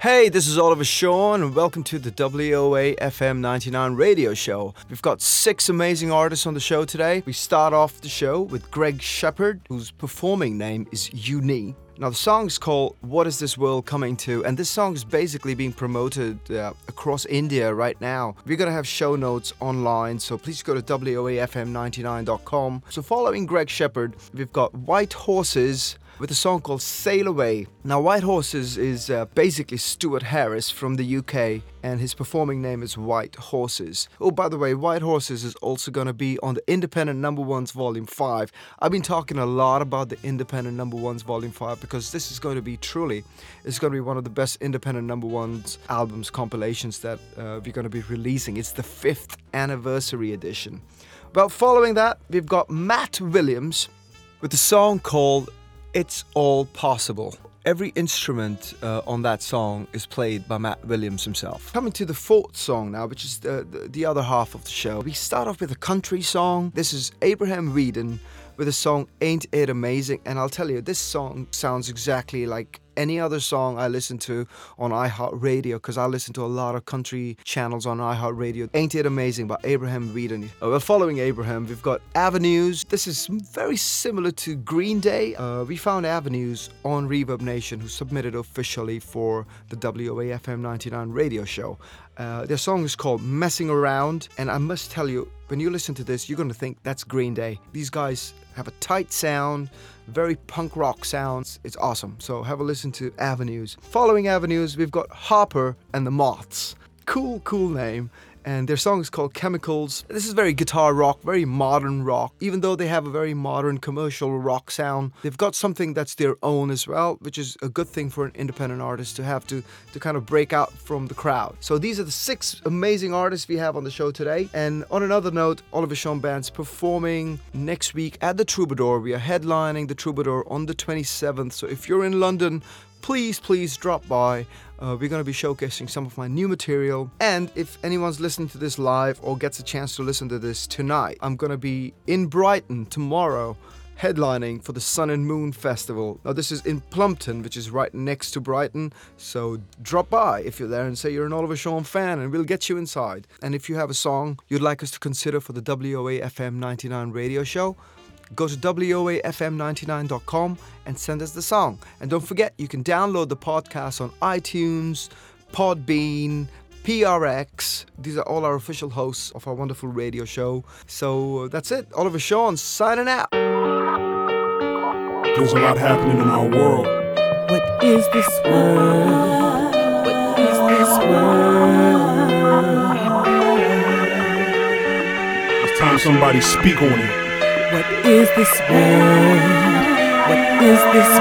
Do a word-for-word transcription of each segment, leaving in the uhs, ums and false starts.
Hey, this is Oliver Sean, and welcome to the W O A F M ninety-nine radio show. We've got six amazing artists on the show today. We start off the show with Greg Shepherd, whose performing name is Uni. Now, the song is called What Is This World Coming To? And this song is basically being promoted uh, across India right now. We're going to have show notes online, so please go to W O A F M ninety-nine dot com. So following Greg Shepherd, we've got White Horses with a song called Sail Away. Now, White Horses is uh, basically Stuart Harris from the U K, and his performing name is White Horses. Oh, by the way, White Horses is also going to be on the Independent Number Ones Volume five. I've been talking a lot about the Independent Number Ones Volume five because this is going to be truly, it's going to be one of the best Independent Number Ones albums, compilations that uh, we're going to be releasing. It's the fifth anniversary edition. Well, following that, we've got Matt Williams with a song called It's All Possible. Every instrument uh, on that song is played by Matt Williams himself. Coming to the fourth song now, which is the, the, the other half of the show. We start off with a country song. This is Abraham Weeden with the song Ain't It Amazing? And I'll tell you, this song sounds exactly like any other song I listen to on iHeartRadio, because I listen to a lot of country channels on iHeartRadio. Ain't It Amazing by Abraham Weeden. Uh, well, following Abraham, we've got Avenues. This is very similar to Green Day. Uh, we found Avenues on Reverb Nation, who submitted officially for the W O A F M ninety-nine radio show. Uh, their song is called Messing Around, and I must tell you, when you listen to this, you're going to think that's Green Day. These guys have a tight sound, very punk rock sounds. It's awesome. So have a listen to Avenues. Following Avenues, we've got Harper and the Moths. Cool, cool name. And their song is called Chemicals. This is very guitar rock, very modern rock. Even though they have a very modern commercial rock sound, they've got something that's their own as well, which is a good thing for an independent artist to have to, to kind of break out from the crowd. So these are the six amazing artists we have on the show today. And on another note, Oliver Sean Band's performing next week at the Troubadour. We are headlining the Troubadour on the twenty-seventh. So if you're in London, please, please drop by. Uh, we're going to be showcasing some of my new material. And if anyone's listening to this live or gets a chance to listen to this tonight, I'm going to be in Brighton tomorrow, headlining for the Sun and Moon Festival. Now, this is in Plumpton, which is right next to Brighton. So drop by if you're there and say you're an Oliver Sean fan, and we'll get you inside. And if you have a song you'd like us to consider for the W O A F M ninety-nine radio show, go to W O A F M ninety-nine dot com and send us the song. And don't forget, you can download the podcast on iTunes, Podbean, P R X. These are all our official hosts of our wonderful radio show. So that's it. Oliver Sean signing out. There's a lot happening in our world. What is this world? What is this world? It's time somebody speak on it. What is this world? What is this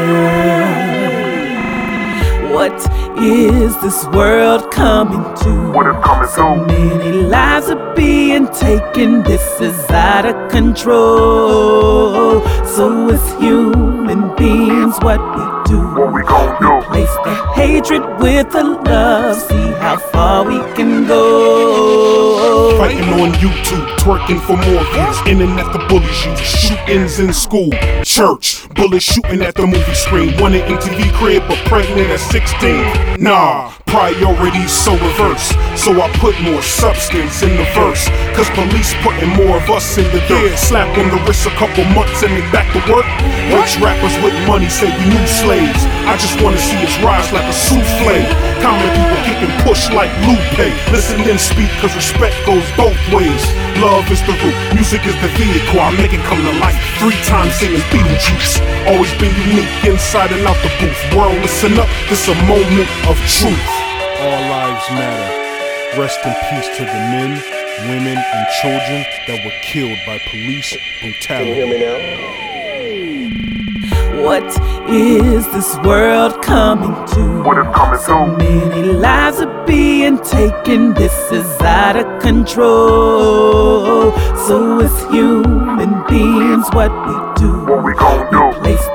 world? What is this world coming to? What is coming so to? Many lives are being taken. This is out of control. So as human beings, what we do? What we gon' do? Replace the hatred with the love. See how far we can go. Fighting on YouTube, twerking for more views. Internet the bullies use. Shootings in school, church, bullets shooting at the movie screen. One in M T V crib, but pregnant at sixteen. Nah, priorities so reverse. So I put more substance in the verse. Cause police putting more of us in the dirt. Slap on the wrist a couple months and they back to work. Rich rappers with money say we new slaves. I just wanna see us rise like a souffle. Common people getting pushed like Lupe. Listen and speak cause respect goes both ways. Love is the root, music is the vehicle. I make it come to life. Three times singing Beetlejuice. Always been unique inside and out the booth. World, listen up, this a moment of truth. All lives matter. Rest in peace to the men, women, and children that were killed by police brutality. Can you hear me now? What is this world coming to? What is coming so to? Many lives are being taken. This is out of control. So as human beings, what we do? What we gon' do? Replace the hate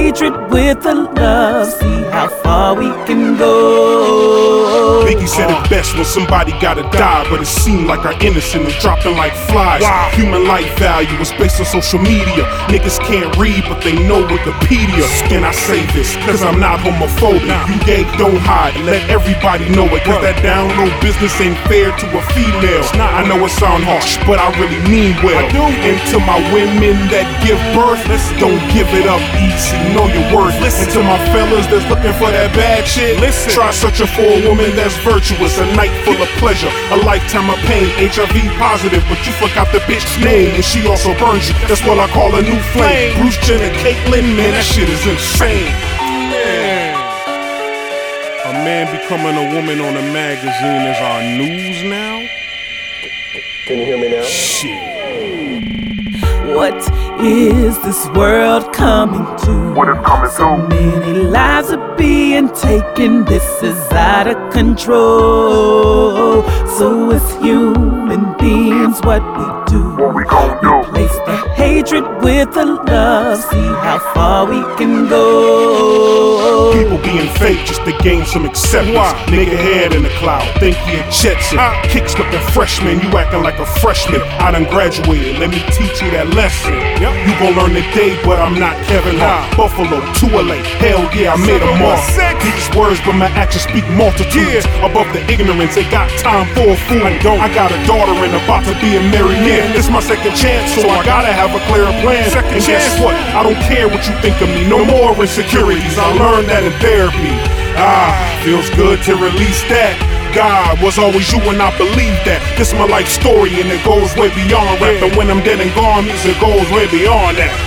hatred with the love. See how far we can go. Biggie said it best when somebody gotta die, but it seemed like our innocent is dropping like flies. Wow. Human life value is based on social media. Niggas can't read, but they know Wikipedia. And I say this, cause I'm not homophobic. Nah. You gay, don't hide, let everybody know it. Cause that down low business ain't fair to a female. I know it sound harsh, but I really mean well. I do. And to my women that give birth, listen. Don't give it up easy, know your worth. Listen. And to my fellas that's looking for that bad shit, listen. Try searching for a woman that's virtuous. A night full of pleasure, a lifetime of pain. H I V positive, but you forgot the bitch's name. And she also burns you, that's what I call a new flame. Bruce Jenner, Caitlyn, man, that shit is insane. Man. A man becoming a woman on a magazine is our news now? Can you hear me now? Shit. What is this world coming to? What is coming so to? Many lives are being taken. This is out of control. So as human beings, what we do? What we gon' do? Replace the hatred with the love. See how far we can go. People being fake just to gain some acceptance. Wow. Nigga head in the cloud, think he a Jetson. Uh. Kick slipping freshman, you acting like a freshman. I done graduated, let me teach you that lesson. Yep. You gon' learn today, but I'm not Kevin Hart. Nah. Buffalo, too late, hell yeah, I made a mark. These words, but my actions speak multitudes. Yeah. Above the ignorance, they got time for a fool. I don't. I got a daughter and about to be a married man. It's my second chance, so I gotta have a clear plan. Second and chance. Guess what? I don't care what you think of me. No more insecurities. I learned that in therapy. Ah, feels good to release that. God was always you and I believe that. This is my life story and it goes way beyond rap. And when I'm dead and gone, music goes way beyond that.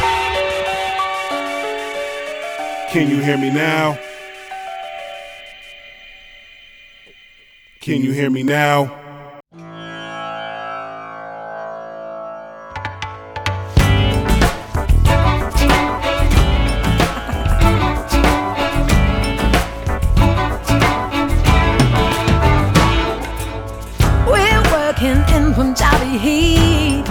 Can you hear me now? Can you hear me now? In Punjabi heat,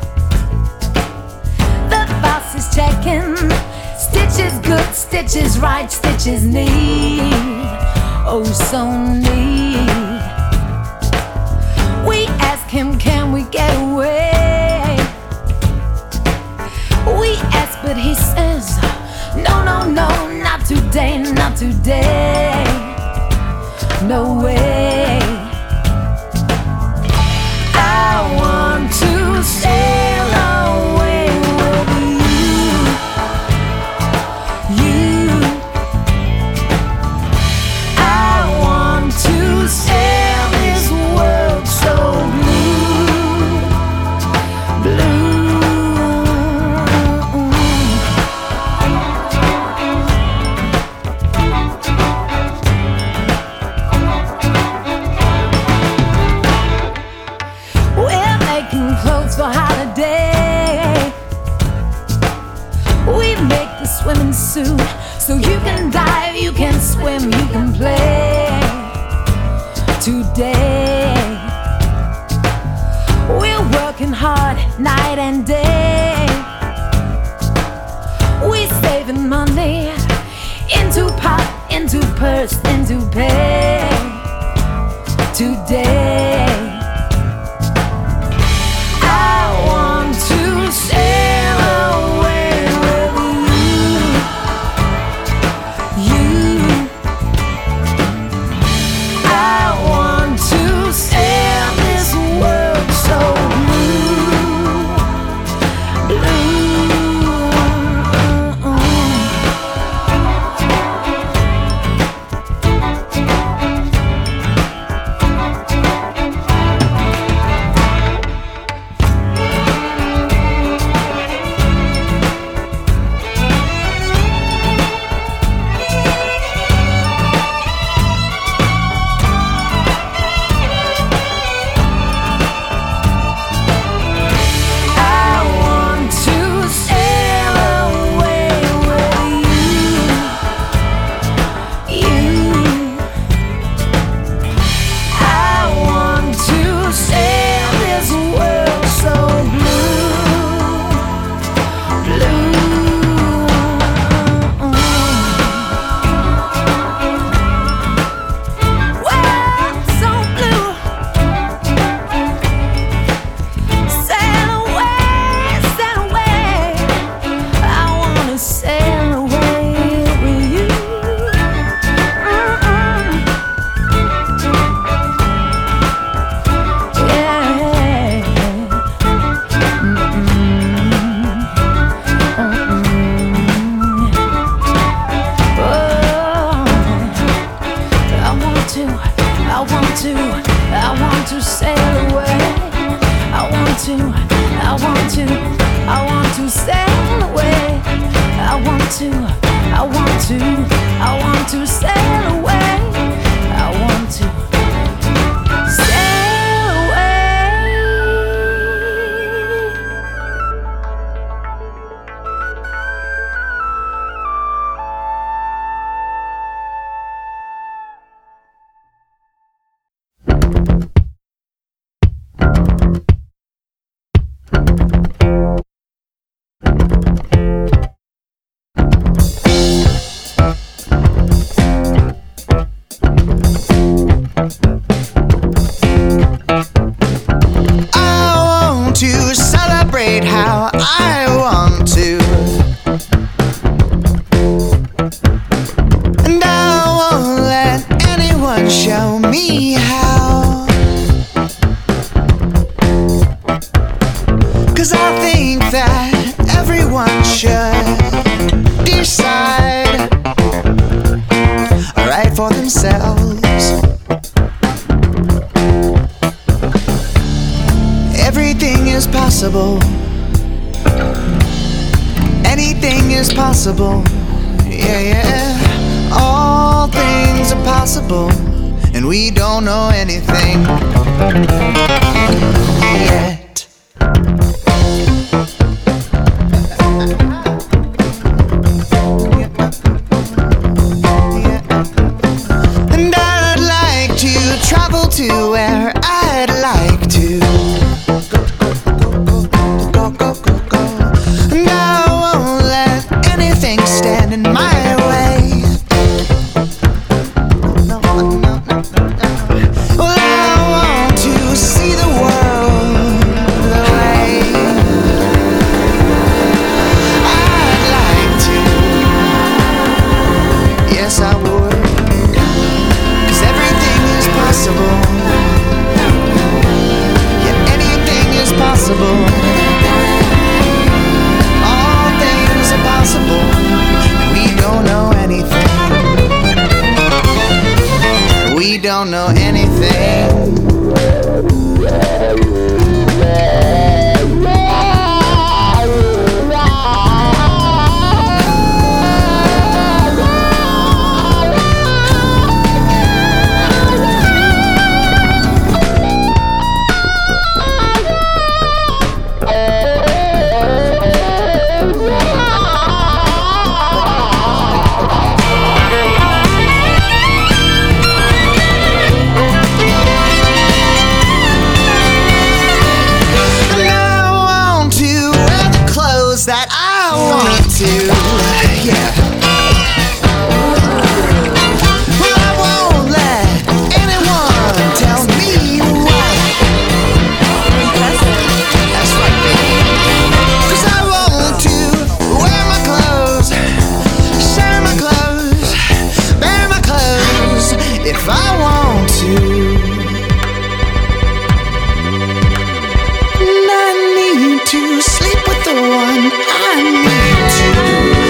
the boss is checking. Stitches good, stitches right, stitches neat. Oh, so neat. We ask him, can we get away? We ask, but he says, no, no, no, not today, not today. No way. I want to sail away with you, you. I want to sail this world so blue, blue. Clothes for holiday. We make the swimming suit so you can dive, you can swim, you can play. Today we're working hard night and day. We saving money into pot, into purse, into pay. Today want to, I want to, I want to sail away. I want to, I want to, I want to sail away. I want to sail away. How I want to, and I won't let anyone show me how, 'cause I think that everyone should decide right for themselves. Everything is possible. Anything is possible. Yeah, yeah. All things are possible, and we don't know anything yet. And I'd like to travel to where I'd like to. Stand in my way. No, no, no, no, no. Well, I want to see the world the way I'd like to. Yes, I would. 'Cause everything is possible. Yeah, anything is possible. All things are possible. We don't know anything. We don't know anything. That I want to, yeah. Well, I won't let anyone tell me what. That's right, baby. 'Cause I want to wear my clothes, share my clothes, bear my clothes, if I want to. And I need to sleep with the one I need to.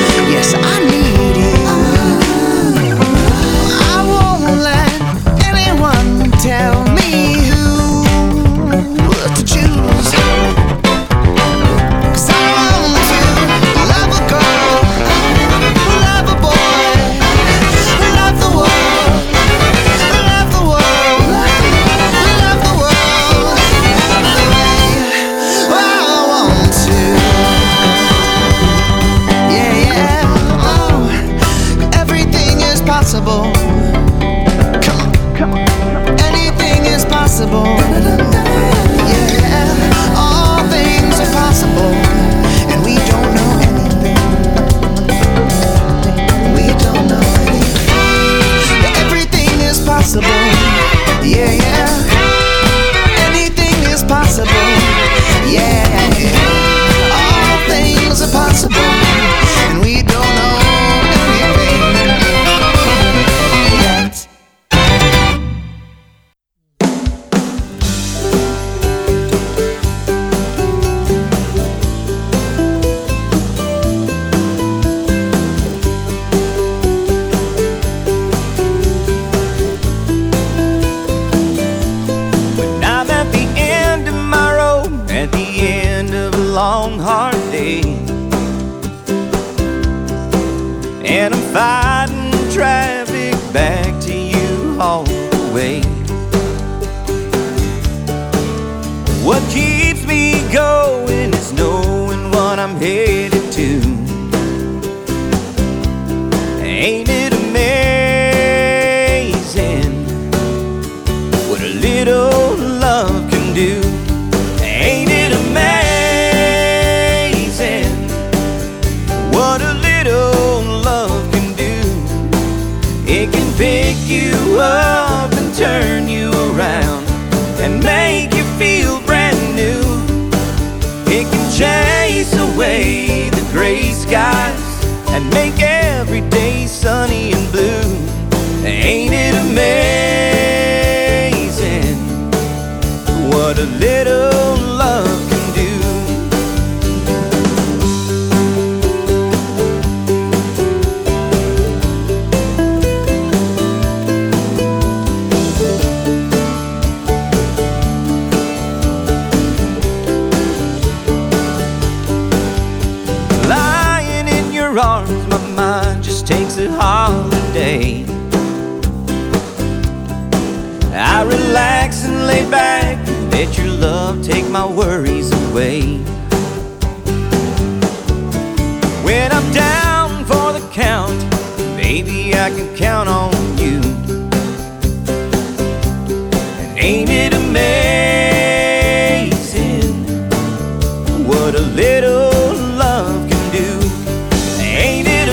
mind just takes a holiday. I relax and lay back, let your love take my worries away. When I'm down for the count, baby, I can count on you. And ain't it amazing what a little love can do? Ain't it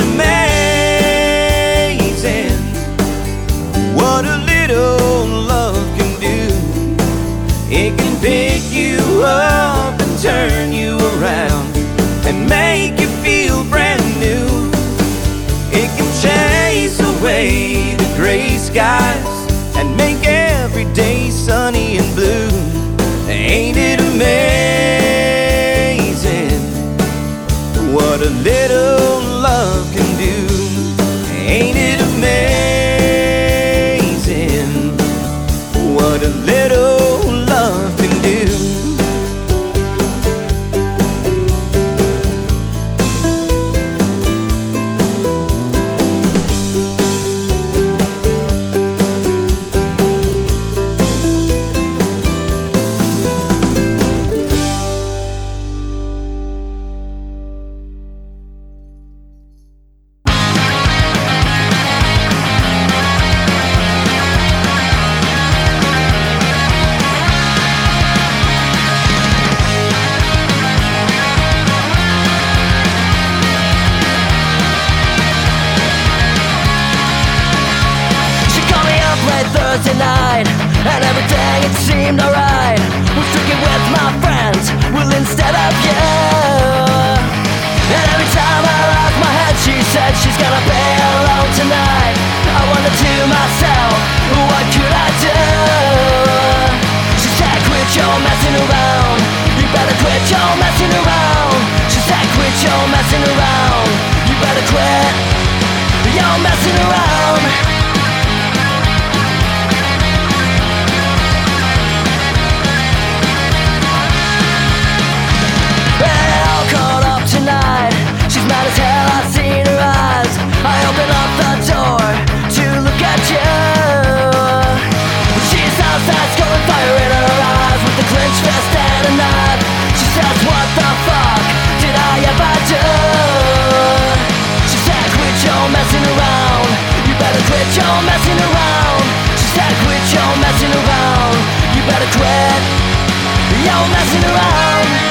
amazing what a little love can do? It can pick you up and turn you around and make you feel brand new. It can chase away the gray skies and make every day sunny and blue. Ain't it amazing what a little love can do? Ain't it amazing what a little love can do? Thursday night, and everything it seemed alright. Was drinking with my friends, well instead of you. And every time I lost my head, she said she's gonna be alone tonight. I wondered to myself, what could I do? She said, quit your messing around. You better quit your messing around. She said, quit your messing around. You better quit your messing around. She's mad as hell, I've seen her eyes. I open up the door to look at you. She's outside, sculling fire in her eyes, with a clenched fist and a knife. She says, what the fuck did I ever do? She said, quit your messing around. You better quit your messing around. She said, quit your messing around. You better quit your messing around.